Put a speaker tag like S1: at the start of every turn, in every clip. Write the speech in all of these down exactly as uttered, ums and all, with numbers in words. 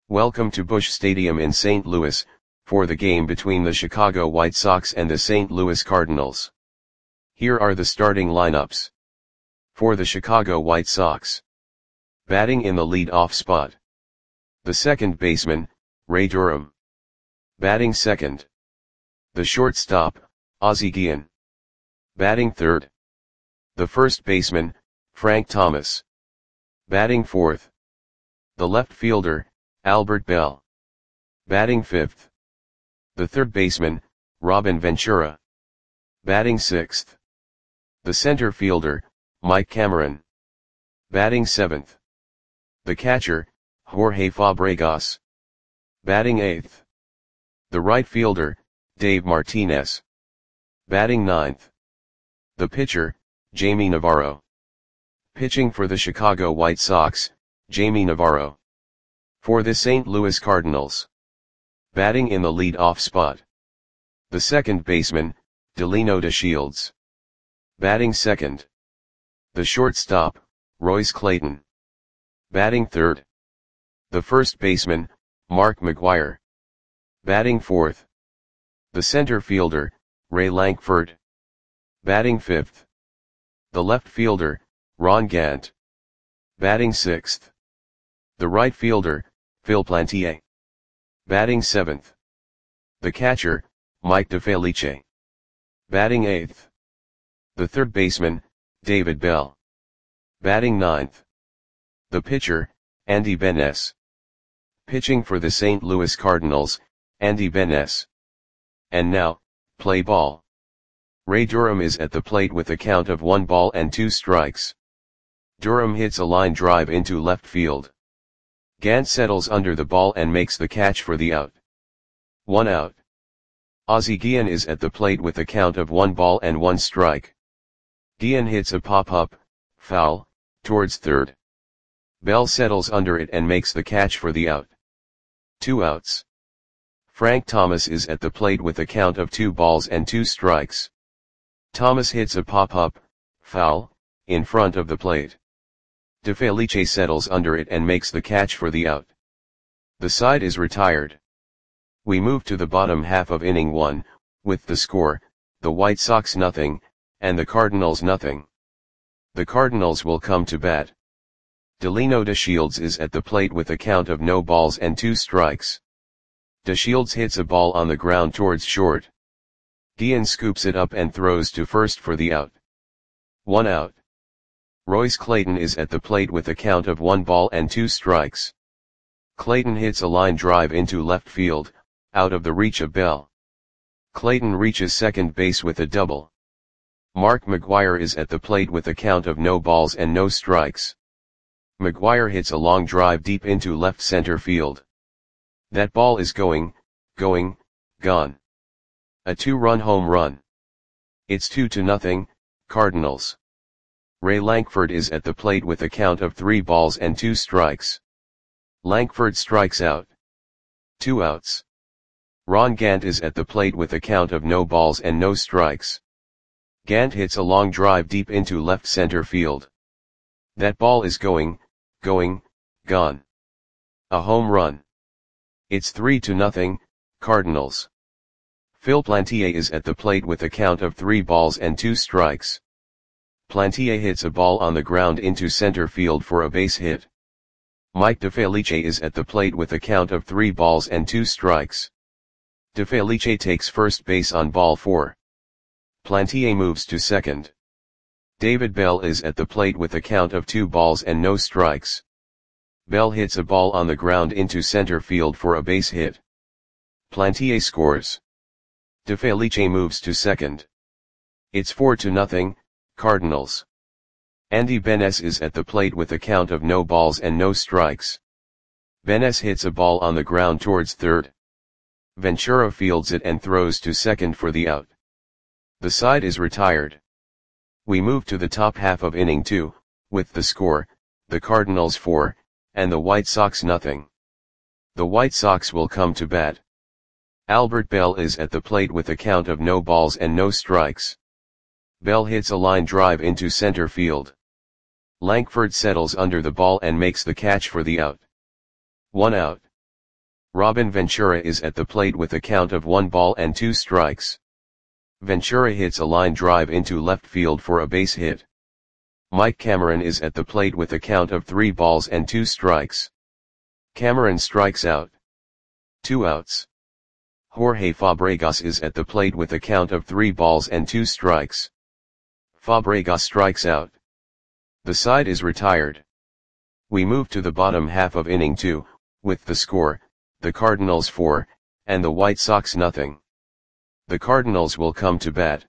S1: Welcome to Busch Stadium in Saint Louis, for the game between the Chicago White Sox and the Saint Louis Cardinals. Here are the starting lineups. For the Chicago White Sox. Batting in the lead-off spot. The second baseman, Ray Durham. Batting second. The shortstop, Ozzie Guillen. Batting third. The first baseman, Frank Thomas. Batting fourth. The left fielder, Albert Belle. Batting fifth. The third baseman, Robin Ventura. Batting sixth. The center fielder, Mike Cameron. Batting seventh. The catcher, Jorge Fabregas. Batting eighth. The right fielder, Dave Martinez. Batting ninth. The pitcher, Jamie Navarro. Pitching for the Chicago White Sox, Jamie Navarro. For the Saint Louis Cardinals. Batting in the lead-off spot. The second baseman, Delino DeShields. Batting second. The shortstop, Royce Clayton. Batting third. The first baseman, Mark McGwire. Batting fourth. The center fielder, Ray Lankford. Batting fifth. The left fielder, Ron Gant. Batting sixth. The right fielder, Phil Plantier. Batting seventh. The catcher, Mike DeFelice. Batting eighth. The third baseman, David Bell. Batting ninth. The pitcher, Andy Benes. Pitching for the Saint Louis Cardinals, Andy Benes. And now, play ball. Ray Durham is at the plate with a count of one ball and two strikes. Durham hits a line drive into left field. Gant settles under the ball and makes the catch for the out. One out. Ozzie Guillen is at the plate with a count of one ball and one strike. Guillen hits a pop-up, foul, towards third. Bell settles under it and makes the catch for the out. Two outs. Frank Thomas is at the plate with a count of two balls and two strikes. Thomas hits a pop-up, foul, in front of the plate. DeFelice settles under it and makes the catch for the out. The side is retired. We move to the bottom half of inning one, with the score, the White Sox nothing, and the Cardinals nothing. The Cardinals will come to bat. Delino DeShields is at the plate with a count of no balls and two strikes. DeShields hits a ball on the ground towards short. Guillen scoops it up and throws to first for the out. One out. Royce Clayton is at the plate with a count of one ball and two strikes. Clayton hits a line drive into left field, out of the reach of Bell. Clayton reaches second base with a double. Mark McGwire is at the plate with a count of no balls and no strikes. McGwire hits a long drive deep into left center field. That ball is going, going, gone. A two-run home run. It's two to nothing, Cardinals. Ray Lankford is at the plate with a count of three balls and two strikes. Lankford strikes out. Two outs. Ron Gant is at the plate with a count of no balls and no strikes. Gant hits a long drive deep into left center field. That ball is going, going, gone. A home run. It's three to nothing, Cardinals. Phil Plantier is at the plate with a count of three balls and two strikes. Plantier hits a ball on the ground into center field for a base hit. Mike DeFelice is at the plate with a count of three balls and two strikes. DeFelice takes first base on ball four. Plantier moves to second. David Bell is at the plate with a count of two balls and no strikes. Bell hits a ball on the ground into center field for a base hit. Plantier scores. DeFelice moves to second. It's four to nothing, Cardinals. Andy Benes is at the plate with a count of no balls and no strikes. Benes hits a ball on the ground towards third. Ventura fields it and throws to second for the out. The side is retired. We move to the top half of inning two, with the score, the Cardinals four, and the White Sox nothing. The White Sox will come to bat. Albert Belle is at the plate with a count of no balls and no strikes. Bell hits a line drive into center field. Lankford settles under the ball and makes the catch for the out. One out. Robin Ventura is at the plate with a count of one ball and two strikes. Ventura hits a line drive into left field for a base hit. Mike Cameron is at the plate with a count of three balls and two strikes. Cameron strikes out. Two outs. Jorge Fabregas is at the plate with a count of three balls and two strikes. Fabregas strikes out. The side is retired. We move to the bottom half of inning two, with the score, the Cardinals four, and the White Sox nothing. The Cardinals will come to bat.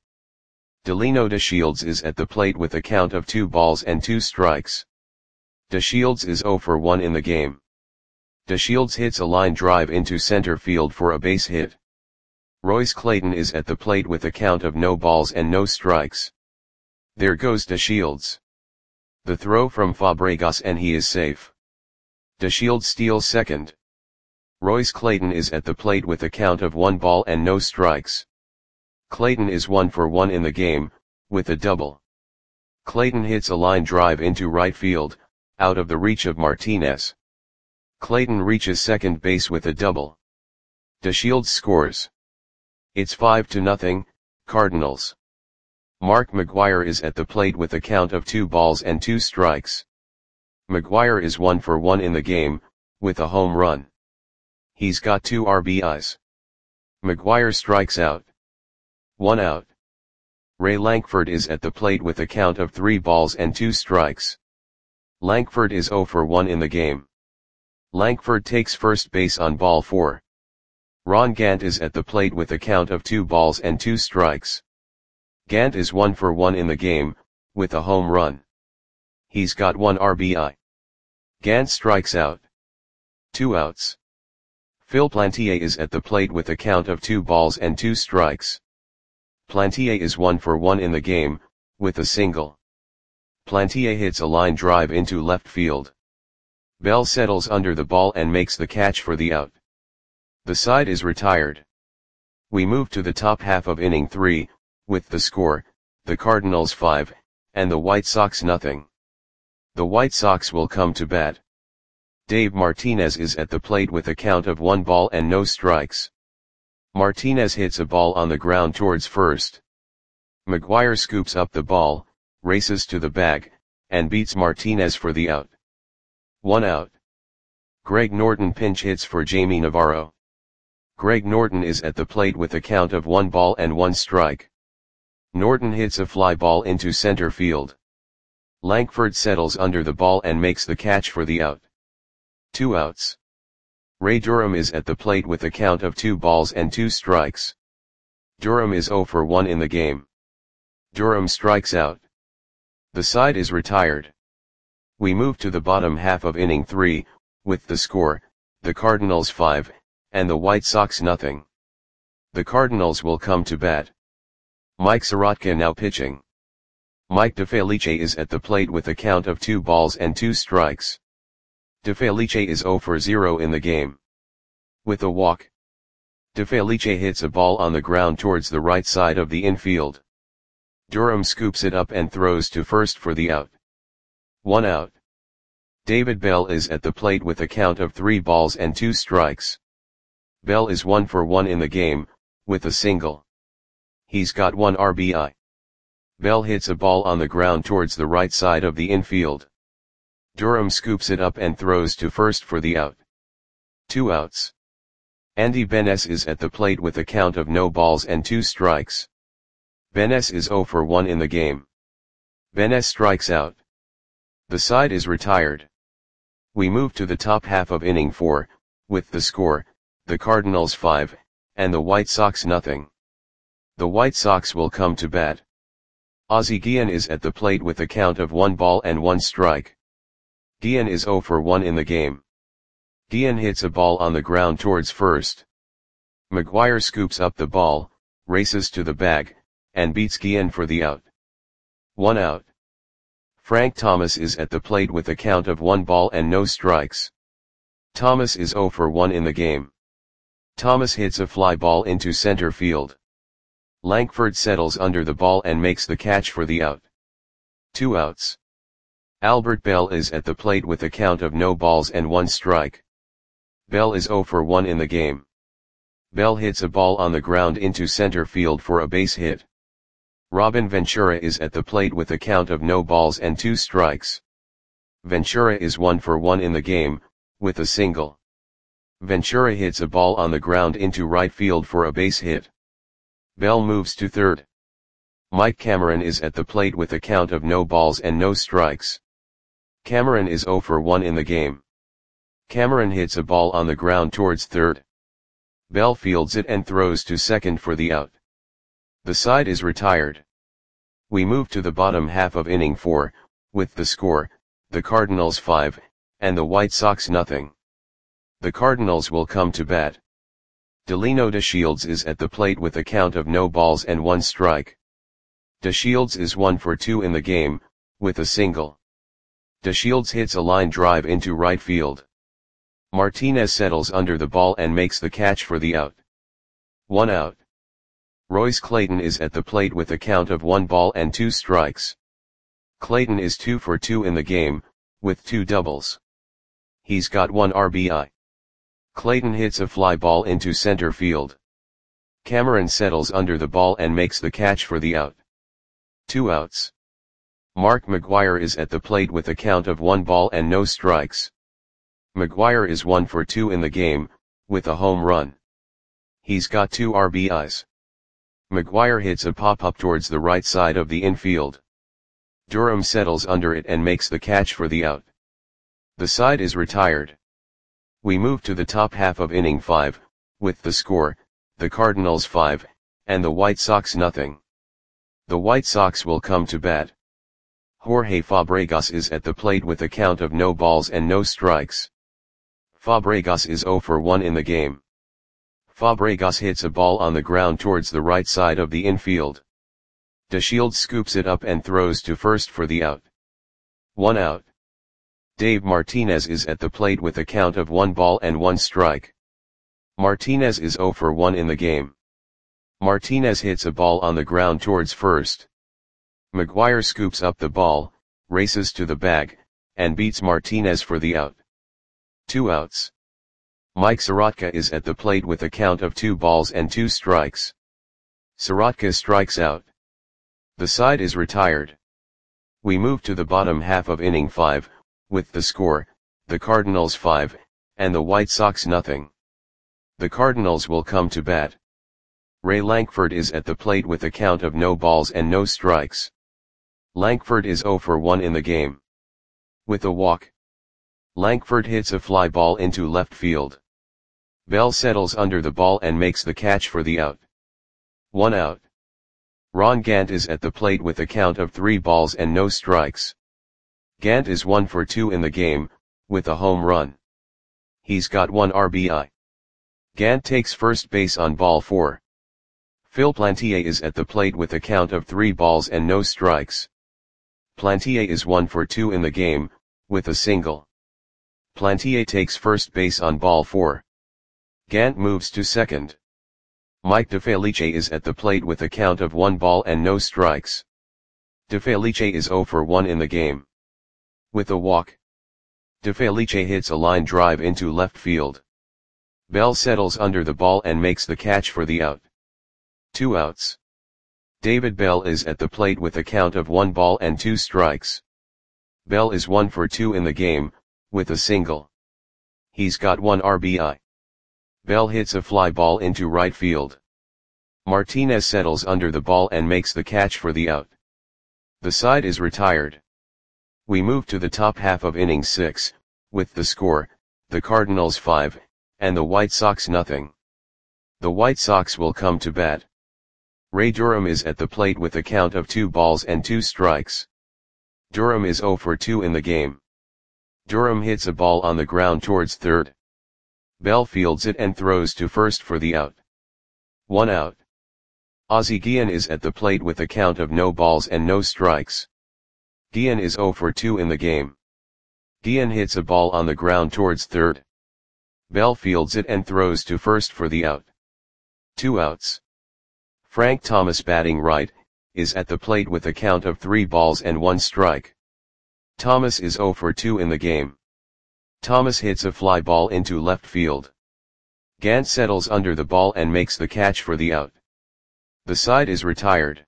S1: Delino DeShields is at the plate with a count of two balls and two strikes. DeShields is zero for one in the game. DeShields hits a line drive into center field for a base hit. Royce Clayton is at the plate with a count of no balls and no strikes. There goes DeShields. The throw from Fabregas and he is safe. DeShields steals second. Royce Clayton is at the plate with a count of one ball and no strikes. Clayton is one for one in the game, with a double. Clayton hits a line drive into right field, out of the reach of Martinez. Clayton reaches second base with a double. DeShields scores. It's five to nothing, Cardinals. Mark McGwire is at the plate with a count of two balls and two strikes. McGwire is one for one in the game, with a home run. He's got two R B Is. McGwire strikes out. One out. Ray Lankford is at the plate with a count of three balls and two strikes. Lankford is zero for one in the game. Lankford takes first base on ball four. Ron Gant is at the plate with a count of two balls and two strikes. Gant is one for one in the game, with a home run. He's got one R B I. Gant strikes out. Two outs. Phil Plantier is at the plate with a count of two balls and two strikes. Plantier is one for one in the game, with a single. Plantier hits a line drive into left field. Bell settles under the ball and makes the catch for the out. The side is retired. We move to the top half of inning three, with the score, the Cardinals five, and the White Sox nothing. The White Sox will come to bat. Dave Martinez is at the plate with a count of one ball and no strikes. Martinez hits a ball on the ground towards first. McGwire scoops up the ball, races to the bag, and beats Martinez for the out. One out. Greg Norton pinch hits for Jamie Navarro. Greg Norton is at the plate with a count of one ball and one strike. Norton hits a fly ball into center field. Lankford settles under the ball and makes the catch for the out. Two outs. Ray Durham is at the plate with a count of two balls and two strikes. Durham is zero for one in the game. Durham strikes out. The side is retired. We move to the bottom half of inning three, with the score, the Cardinals five, and the White Sox nothing. The Cardinals will come to bat. Mike Soroka now pitching. Mike DeFelice is at the plate with a count of two balls and two strikes. DeFelice is zero for zero in the game. With a walk. DeFelice hits a ball on the ground towards the right side of the infield. Durham scoops it up and throws to first for the out. One out. David Bell is at the plate with a count of three balls and two strikes. Bell is one for one in the game, with a single. He's got one R B I. Bell hits a ball on the ground towards the right side of the infield. Durham scoops it up and throws to first for the out. Two outs. Andy Benes is at the plate with a count of no balls and two strikes. Benes is zero for one in the game. Benes strikes out. The side is retired. We move to the top half of inning four, with the score, the Cardinals five, and the White Sox nothing. The White Sox will come to bat. Ozzie Guillen is at the plate with a count of one ball and one strike. Guillen is zero for one in the game. Guillen hits a ball on the ground towards first. McGwire scoops up the ball, races to the bag, and beats Guillen for the out. One out. Frank Thomas is at the plate with a count of one ball and no strikes. Thomas is zero for one in the game. Thomas hits a fly ball into center field. Lankford settles under the ball and makes the catch for the out. Two outs. Albert Bell is at the plate with a count of no balls and one strike. Bell is zero for one in the game. Bell hits a ball on the ground into center field for a base hit. Robin Ventura is at the plate with a count of no balls and two strikes. Ventura is one for one in the game, with a single. Ventura hits a ball on the ground into right field for a base hit. Bell moves to third. Mike Cameron is at the plate with a count of no balls and no strikes. Cameron is zero for one in the game. Cameron hits a ball on the ground towards third. Bell fields it and throws to second for the out. The side is retired. We move to the bottom half of inning four, with the score, the Cardinals five, and the White Sox nothing. The Cardinals will come to bat. Delino DeShields is at the plate with a count of no balls and one strike. DeShields is one for two in the game, with a single. DeShields hits a line drive into right field. Martinez settles under the ball and makes the catch for the out. One out. Royce Clayton is at the plate with a count of one ball and two strikes. Clayton is two for two in the game, with two doubles. He's got one R B I. Clayton hits a fly ball into center field. Cameron settles under the ball and makes the catch for the out. Two outs. Mark McGwire is at the plate with a count of one ball and no strikes. McGwire is one for two in the game, with a home run. He's got two R B Is. McGwire hits a pop-up towards the right side of the infield. Durham settles under it and makes the catch for the out. The side is retired. We move to the top half of inning five, with the score, the Cardinals five, and the White Sox nothing. The White Sox will come to bat. Jorge Fabregas is at the plate with a count of no balls and no strikes. Fabregas is zero for one in the game. Fabregas hits a ball on the ground towards the right side of the infield. DeShields scoops it up and throws to first for the out. One out. Dave Martinez is at the plate with a count of one ball and one strike. Martinez is zero for one in the game. Martinez hits a ball on the ground towards first. McGwire scoops up the ball, races to the bag, and beats Martinez for the out. Two outs. Mike Soroka is at the plate with a count of two balls and two strikes. Soroka strikes out. The side is retired. We move to the bottom half of inning five, with the score, the Cardinals five, and the White Sox nothing. The Cardinals will come to bat. Ray Lankford is at the plate with a count of no balls and no strikes. Lankford is zero for one in the game. With a walk. Lankford hits a fly ball into left field. Bell settles under the ball and makes the catch for the out. One out. Ron Gant is at the plate with a count of three balls and no strikes. Gant is one for two in the game, with a home run. He's got one R B I. Gant takes first base on ball four. Phil Plantier is at the plate with a count of three balls and no strikes. Plantier is one for two in the game, with a single. Plantier takes first base on ball four. Gant moves to second. Mike DeFelice is at the plate with a count of one ball and no strikes. DeFelice is zero for one in the game. With a walk. DeFelice hits a line drive into left field. Bell settles under the ball and makes the catch for the out. Two outs. David Bell is at the plate with a count of one ball and two strikes. Bell is one for two in the game, with a single. He's got one R B I. Bell hits a fly ball into right field. Martinez settles under the ball and makes the catch for the out. The side is retired. We move to the top half of inning six, with the score, the Cardinals five, and the White Sox nothing. The White Sox will come to bat. Ray Durham is at the plate with a count of two balls and two strikes. Durham is zero for two in the game. Durham hits a ball on the ground towards third. Bell fields it and throws to first for the out. One out. Ozzie Guillen is at the plate with a count of no balls and no strikes. Guillen is zero for two in the game. Guillen hits a ball on the ground towards third. Bell fields it and throws to first for the out. Two outs. Frank Thomas, batting right, is at the plate with a count of three balls and one strike. Thomas is zero for two in the game. Thomas hits a fly ball into left field. Gant settles under the ball and makes the catch for the out. The side is retired.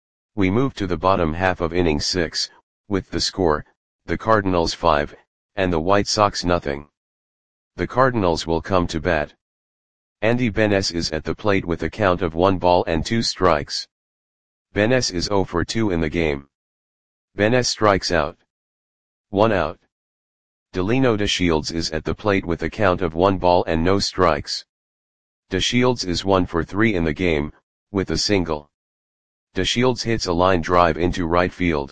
S1: We move to the bottom half of inning six, with the score, the Cardinals five, and the White Sox nothing. The Cardinals will come to bat. Andy Benes is at the plate with a count of one ball and two strikes. Benes is zero for two in the game. Benes strikes out. One out. Delino DeShields is at the plate with a count of one ball and no strikes. DeShields is one for three in the game, with a single. DeShields hits a line drive into right field.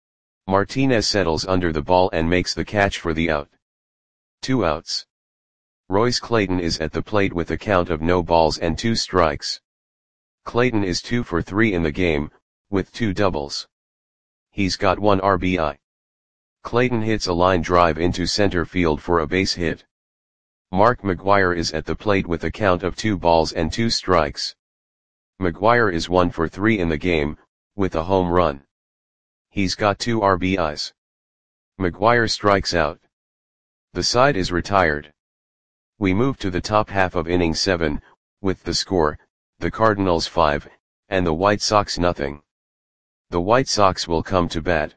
S1: Martinez settles under the ball and makes the catch for the out. Two outs. Royce Clayton is at the plate with a count of no balls and two strikes. Clayton is two for three in the game, with two doubles. He's got one R B I. Clayton hits a line drive into center field for a base hit. Mark McGwire is at the plate with a count of two balls and two strikes. McGwire is one for three in the game, with a home run. He's got two R B Is. McGwire strikes out. The side is retired. We move to the top half of inning seven, with the score, the Cardinals five, and the White Sox nothing. The White Sox will come to bat.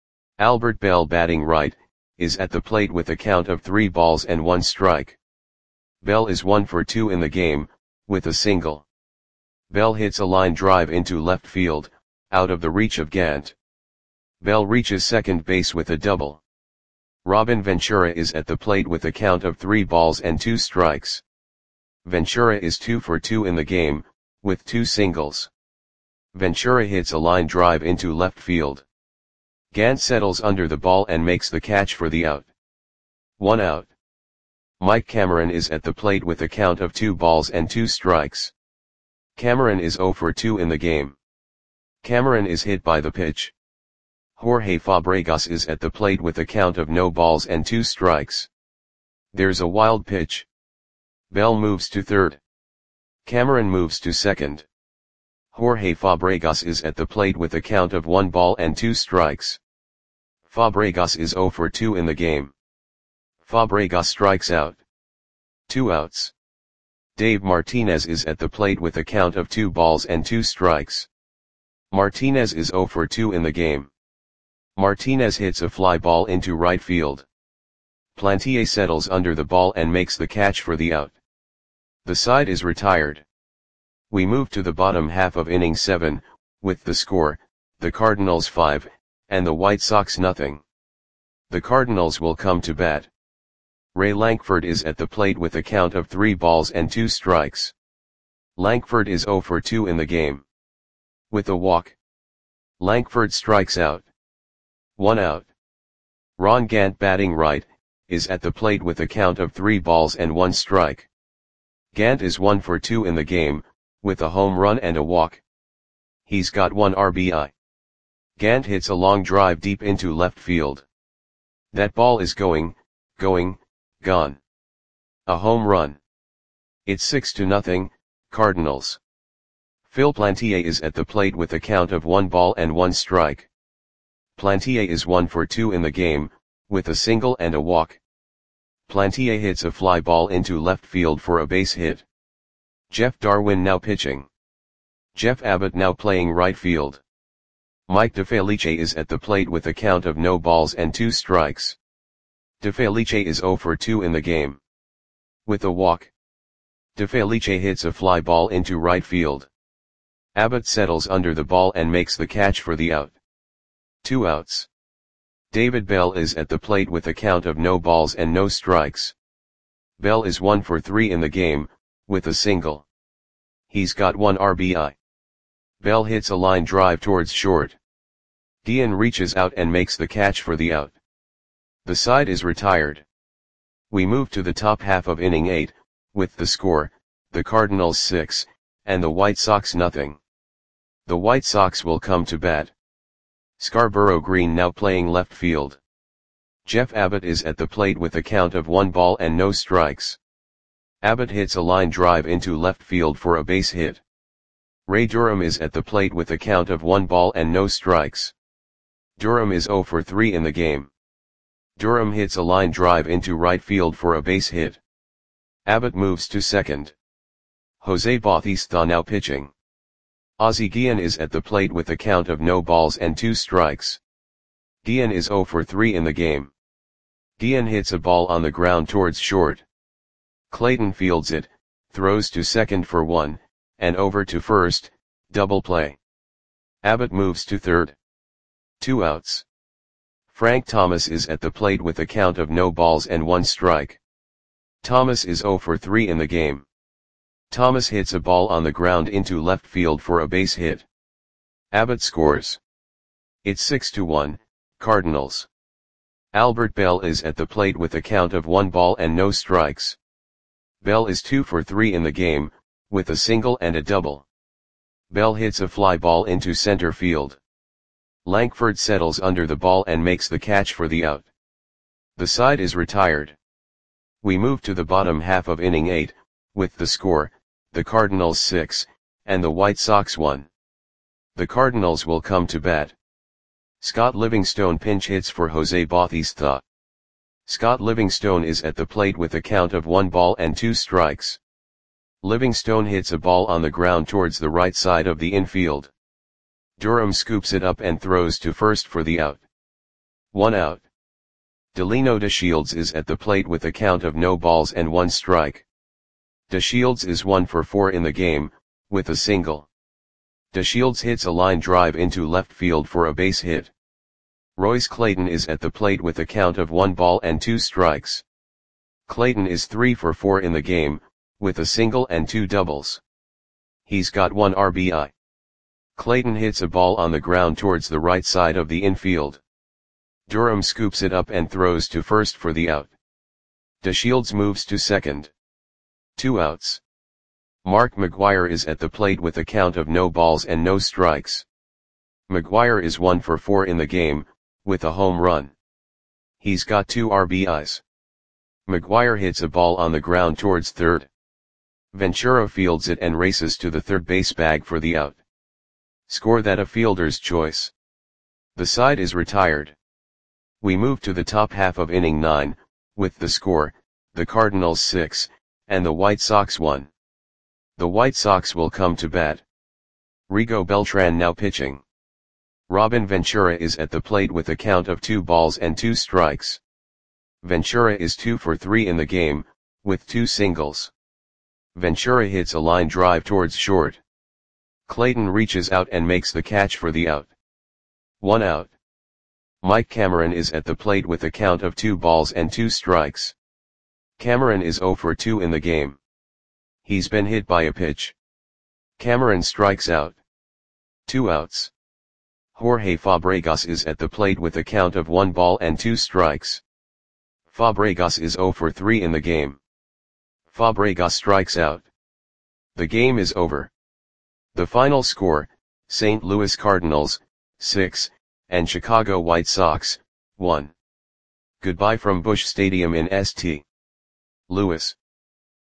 S1: Albert Bell, batting right, is at the plate with a count of three balls and one strike. Bell is one for two in the game, with a single. Bell hits a line drive into left field, out of the reach of Gant. Bell reaches second base with a double. Robin Ventura is at the plate with a count of three balls and two strikes. Ventura is two for two in the game, with two singles. Ventura hits a line drive into left field. Gant settles under the ball and makes the catch for the out. One out. Mike Cameron is at the plate with a count of two balls and two strikes. Cameron is zero for two in the game. Cameron is hit by the pitch. Jorge Fabregas is at the plate with a count of no balls and two strikes. There's a wild pitch. Bell moves to third. Cameron moves to second. Jorge Fabregas is at the plate with a count of one ball and two strikes. Fabregas is zero for two in the game. Fabregas strikes out. Two outs. Dave Martinez is at the plate with a count of two balls and two strikes. Martinez is zero for two in the game. Martinez hits a fly ball into right field. Plantier settles under the ball and makes the catch for the out. The side is retired. We move to the bottom half of inning seven, with the score, the Cardinals five, and the White Sox nothing. The Cardinals will come to bat. Ray Lankford is at the plate with a count of three balls and two strikes. Lankford is zero for two in the game. With a walk. Lankford strikes out. One out. Ron Gant, batting right, is at the plate with a count of three balls and one strike. Gant is one for two in the game, with a home run and a walk. He's got one R B I. Gant hits a long drive deep into left field. That ball is going, going, gone. A home run. It's six to nothing, Cardinals. Phil Plantier is at the plate with a count of one ball and one strike. Plantier is one for two in the game, with a single and a walk. Plantier hits a fly ball into left field for a base hit. Jeff Darwin now pitching. Jeff Abbott now playing right field. Mike DeFelice is at the plate with a count of no balls and two strikes. DeFelice is zero for two in the game. With a walk. DeFelice hits a fly ball into right field. Abbott settles under the ball and makes the catch for the out. Two outs. David Bell is at the plate with a count of no balls and no strikes. Bell is one for three in the game, with a single. He's got one R B I. Bell hits a line drive towards short. Dion reaches out and makes the catch for the out. The side is retired. We move to the top half of inning eight, with the score, the Cardinals six, and the White Sox nothing. The White Sox will come to bat. Scarborough Green now playing left field. Jeff Abbott is at the plate with a count of one ball and no strikes. Abbott hits a line drive into left field for a base hit. Ray Durham is at the plate with a count of one ball and no strikes. Durham is zero for three in the game. Durham hits a line drive into right field for a base hit. Abbott moves to second. Jose Bautista now pitching. Ozzie Guillen is at the plate with a count of no balls and two strikes. Guillen is zero for three in the game. Guillen hits a ball on the ground towards short. Clayton fields it, throws to second for one, and over to first, double play. Abbott moves to third. Two outs. Frank Thomas is at the plate with a count of no balls and one strike. Thomas is zero for three in the game. Thomas hits a ball on the ground into left field for a base hit. Abbott scores. It's six to one, Cardinals. Albert Bell is at the plate with a count of one ball and no strikes. Bell is two for three in the game, with a single and a double. Bell hits a fly ball into center field. Lankford settles under the ball and makes the catch for the out. The side is retired. We move to the bottom half of inning eight, with the score, the Cardinals six, and the White Sox one. The Cardinals will come to bat. Scott Livingstone pinch hits for Jose Bautista. Scott Livingstone is at the plate with a count of one ball and two strikes. Livingstone hits a ball on the ground towards the right side of the infield. Durham scoops it up and throws to first for the out. One out. Delino DeShields is at the plate with a count of no balls and one strike. DeShields is one for four in the game, with a single. DeShields hits a line drive into left field for a base hit. Royce Clayton is at the plate with a count of one ball and two strikes. Clayton is three for four in the game, with a single and two doubles. He's got one R B I. Clayton hits a ball on the ground towards the right side of the infield. Durham scoops it up and throws to first for the out. DeShields moves to second. Two outs. Mark McGwire is at the plate with a count of no balls and no strikes. McGwire is one for four in the game, with a home run. He's got two R B Is. McGwire hits a ball on the ground towards third. Ventura fields it and races to the third base bag for the out. Score that a fielder's choice. The side is retired. We move to the top half of inning nine, with the score, the Cardinals six, and the White Sox one. The White Sox will come to bat. Rigo Beltran now pitching. Robin Ventura is at the plate with a count of two balls and two strikes. Ventura is two for three in the game, with two singles. Ventura hits a line drive towards short. Clayton reaches out and makes the catch for the out. One out. Mike Cameron is at the plate with a count of two balls and two strikes. Cameron is zero for two in the game. He's been hit by a pitch. Cameron strikes out. Two outs. Jorge Fabregas is at the plate with a count of one ball and two strikes. Fabregas is zero for three in the game. Fabregas strikes out. The game is over. The final score, Saint Louis Cardinals, six, and Chicago White Sox, one. Goodbye from Busch Stadium in Saint Louis.